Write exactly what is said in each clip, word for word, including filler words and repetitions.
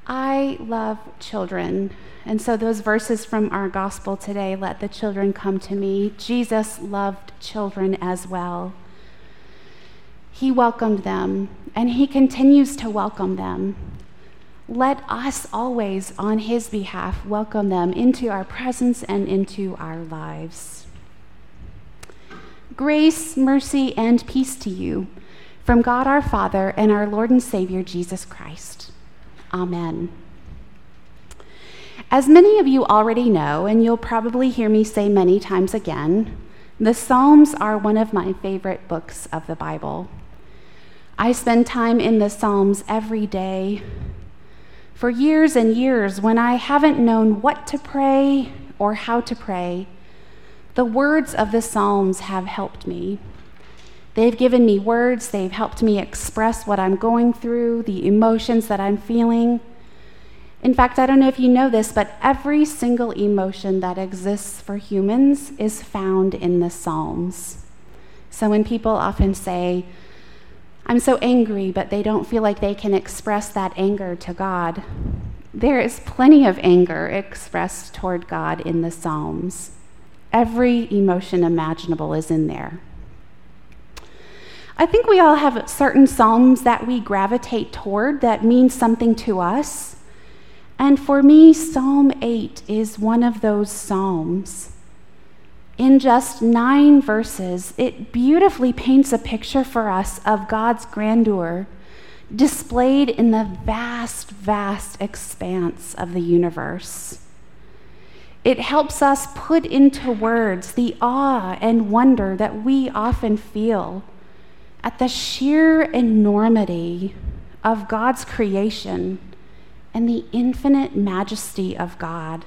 I love children, and so those verses from our gospel today, let the children come to me. Jesus loved children as well. He welcomed them, and he continues to welcome them. Let us always, on his behalf, welcome them into our presence and into our lives. Grace, mercy, and peace to you from God our Father and our Lord and Savior, Jesus Christ. Amen. As many of you already know, and you'll probably hear me say many times again, the Psalms are one of my favorite books of the Bible. I spend time in the Psalms every day. For years and years, when I haven't known what to pray or how to pray, the words of the Psalms have helped me. They've given me words, they've helped me express what I'm going through, the emotions that I'm feeling. In fact, I don't know if you know this, but every single emotion that exists for humans is found in the Psalms. So when people often say, I'm so angry, but they don't feel like they can express that anger to God, there is plenty of anger expressed toward God in the Psalms. Every emotion imaginable is in there. I think we all have certain psalms that we gravitate toward that mean something to us. And for me, Psalm eight is one of those psalms. In just nine verses, it beautifully paints a picture for us of God's grandeur displayed in the vast, vast expanse of the universe. It helps us put into words the awe and wonder that we often feel at the sheer enormity of God's creation and the infinite majesty of God.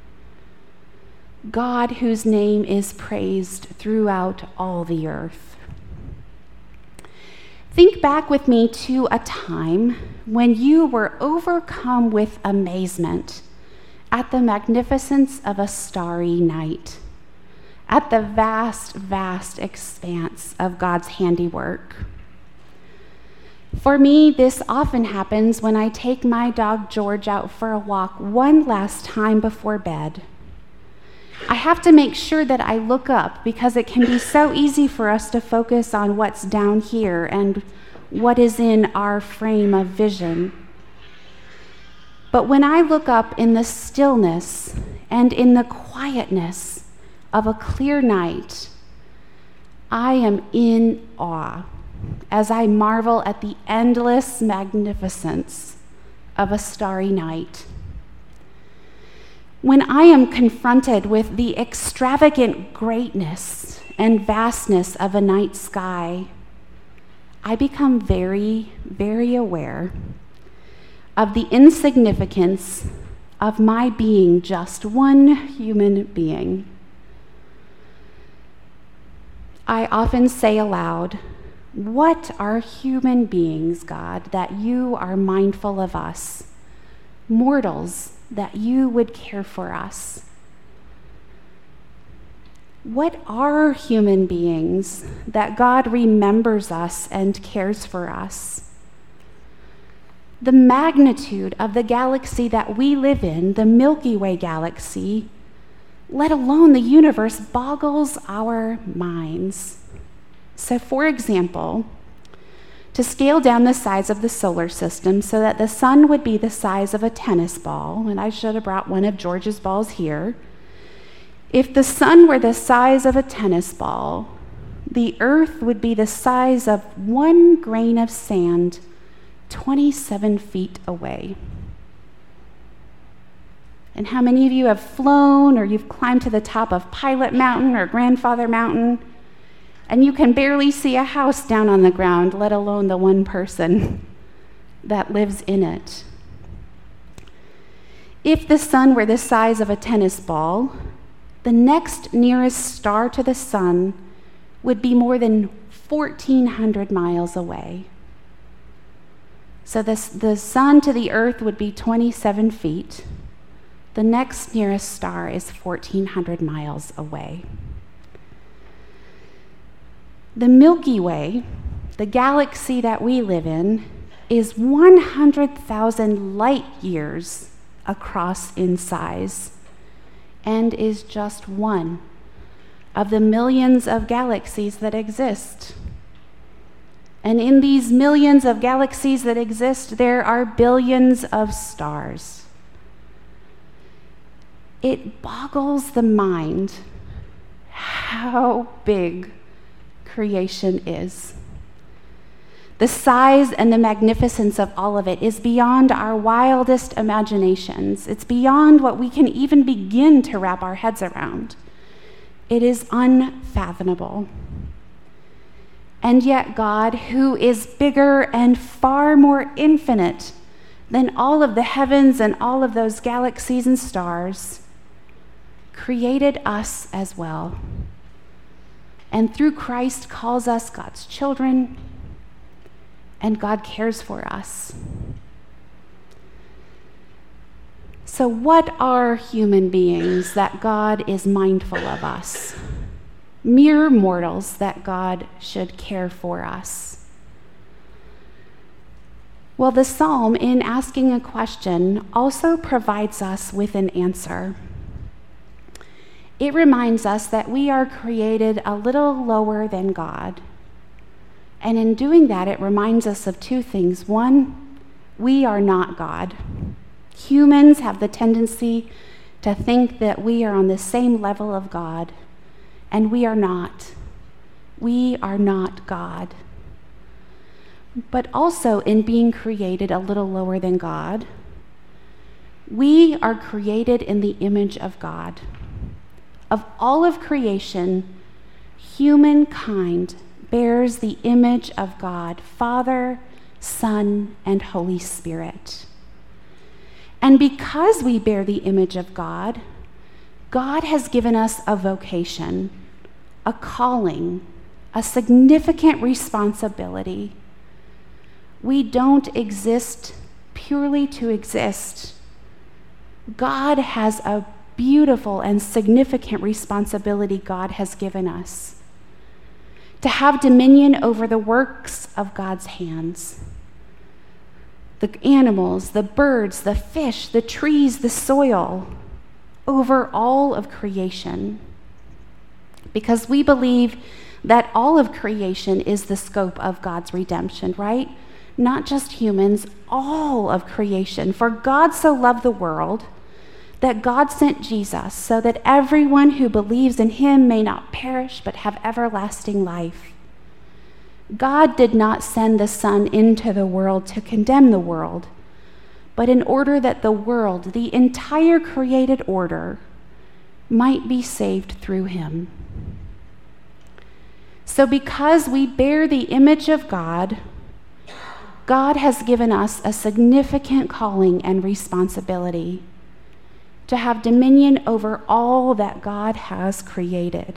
God whose name is praised throughout all the earth. Think back with me to a time when you were overcome with amazement at the magnificence of a starry night, at the vast, vast expanse of God's handiwork. For me, this often happens when I take my dog George out for a walk one last time before bed. I have to make sure that I look up because it can be so easy for us to focus on what's down here and what is in our frame of vision. But when I look up in the stillness and in the quietness of a clear night, I am in awe as I marvel at the endless magnificence of a starry night. When I am confronted with the extravagant greatness and vastness of a night sky, I become very, very aware of the insignificance of my being just one human being. I often say aloud, "What are human beings, God, that you are mindful of us, mortals, that you would care for us? What are human beings that God remembers us and cares for us?" The magnitude of the galaxy that we live in, the Milky Way galaxy, let alone the universe, boggles our minds. So, for example, to scale down the size of the solar system so that the sun would be the size of a tennis ball, and I should have brought one of George's balls here. If the sun were the size of a tennis ball, the earth would be the size of one grain of sand twenty-seven feet away. And how many of you have flown or you've climbed to the top of Pilot Mountain or Grandfather Mountain, and you can barely see a house down on the ground, let alone the one person that lives in it? If the sun were the size of a tennis ball, the next nearest star to the sun would be more than fourteen hundred miles away. So the, the sun to the earth would be twenty-seven feet. The next nearest star is fourteen hundred miles away. The Milky Way, the galaxy that we live in, is one hundred thousand light years across in size and is just one of the millions of galaxies that exist. And in these millions of galaxies that exist, there are billions of stars. It boggles the mind how big creation is. The size and the magnificence of all of it is beyond our wildest imaginations. It's beyond what we can even begin to wrap our heads around. It is unfathomable. And yet God, who is bigger and far more infinite than all of the heavens and all of those galaxies and stars, created us as well. And through Christ calls us God's children, and God cares for us. So what are human beings that God is mindful of us? Mere mortals that God should care for us. Well, the psalm, in asking a question, also provides us with an answer. It reminds us that we are created a little lower than God. And in doing that, it reminds us of two things. One, we are not God. Humans have the tendency to think that we are on the same level of God, and we are not. We are not God. But also, in being created a little lower than God, we are created in the image of God. Of all of creation, humankind bears the image of God, Father, Son, and Holy Spirit. And because we bear the image of God, God has given us a vocation, a calling, a significant responsibility. We don't exist purely to exist. God has a beautiful and significant responsibility God has given us. To have dominion over the works of God's hands. The animals, the birds, the fish, the trees, the soil, over all of creation. Because we believe that all of creation is the scope of God's redemption, right? Not just humans, all of creation. For God so loved the world that God sent Jesus so that everyone who believes in him may not perish but have everlasting life. God did not send the Son into the world to condemn the world, but in order that the world, the entire created order, might be saved through him. So because we bear the image of God, God has given us a significant calling and responsibility to have dominion over all that God has created.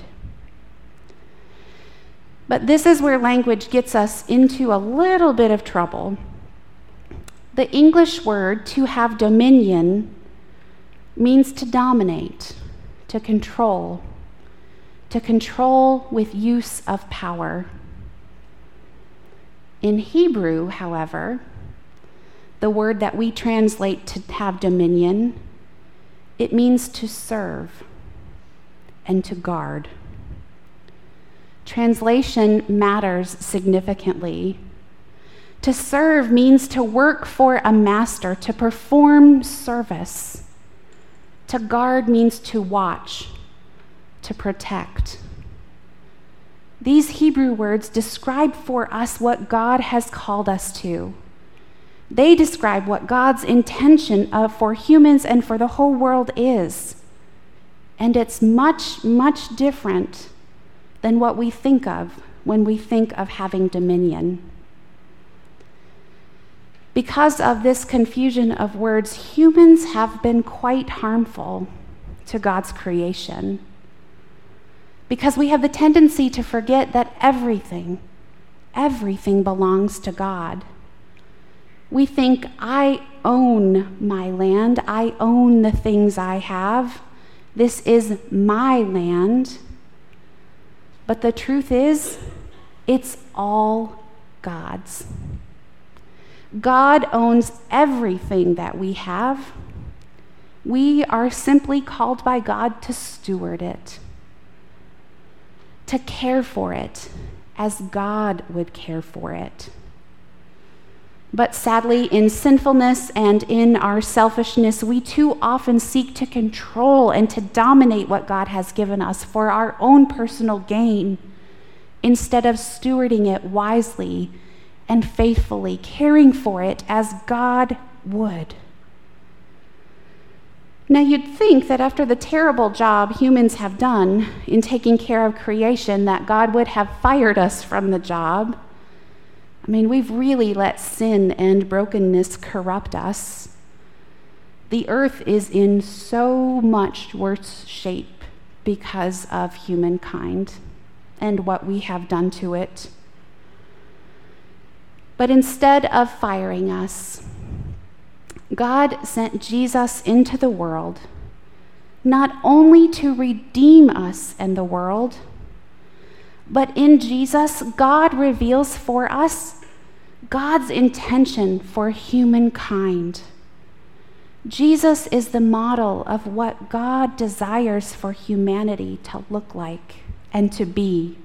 But this is where language gets us into a little bit of trouble. The English word to have dominion means to dominate, to control, to control with use of power. In Hebrew, however, the word that we translate to have dominion, it means to serve and to guard. Translation matters significantly. To serve means to work for a master, to perform service. To guard means to watch, to protect. These Hebrew words describe for us what God has called us to. They describe what God's intention of, for humans and for the whole world is. And it's much, much different than what we think of when we think of having dominion. Because of this confusion of words, humans have been quite harmful to God's creation. Because we have the tendency to forget that everything, everything belongs to God. We think, I own my land, I own the things I have, this is my land. But the truth is, it's all God's. God owns everything that we have. We are simply called by God to steward it, to care for it as God would care for it. But sadly, in sinfulness and in our selfishness, we too often seek to control and to dominate what God has given us for our own personal gain, instead of stewarding it wisely and faithfully, caring for it as God would. Now, you'd think that after the terrible job humans have done in taking care of creation, that God would have fired us from the job. I mean, we've really let sin and brokenness corrupt us. The earth is in so much worse shape because of humankind and what we have done to it. But instead of firing us, God sent Jesus into the world, not only to redeem us and the world, but in Jesus, God reveals for us God's intention for humankind. Jesus is the model of what God desires for humanity to look like and to be.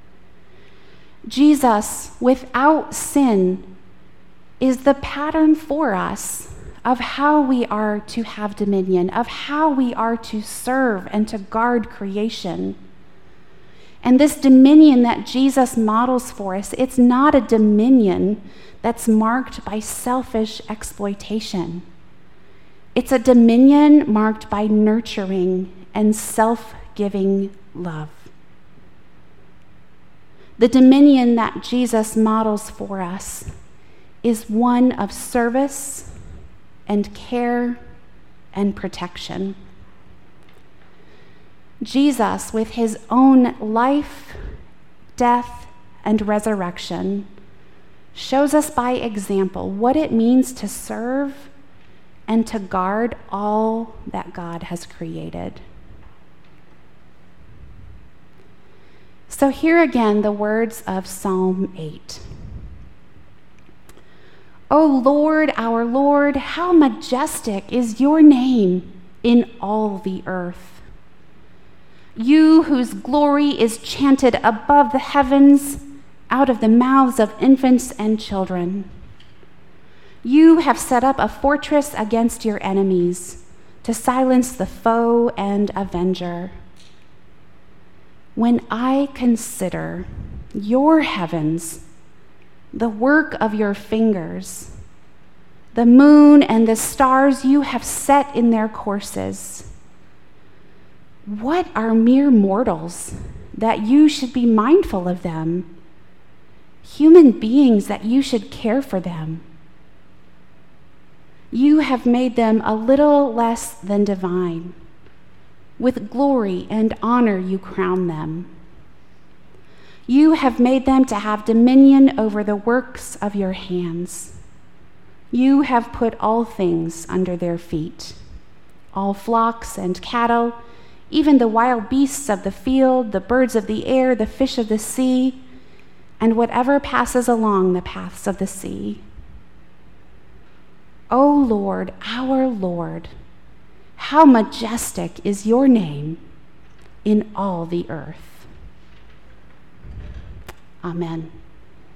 Jesus, without sin, is the pattern for us of how we are to have dominion, of how we are to serve and to guard creation. And this dominion that Jesus models for us, it's not a dominion that's marked by selfish exploitation. It's a dominion marked by nurturing and self-giving love. The dominion that Jesus models for us is one of service and care and protection. Jesus, with his own life, death, and resurrection, shows us by example what it means to serve and to guard all that God has created. So here again, the words of Psalm eight. O Lord, our Lord, how majestic is your name in all the earth. You whose glory is chanted above the heavens, out of the mouths of infants and children. You have set up a fortress against your enemies, to silence the foe and avenger. When I consider your heavens, the work of your fingers, the moon and the stars you have set in their courses, what are mere mortals that you should be mindful of them? Human beings that you should care for them. You have made them a little less than divine. With glory and honor you crown them. You have made them to have dominion over the works of your hands. You have put all things under their feet, all flocks and cattle, even the wild beasts of the field, the birds of the air, the fish of the sea, and whatever passes along the paths of the sea. O Lord, our Lord, how majestic is your name in all the earth. Amen.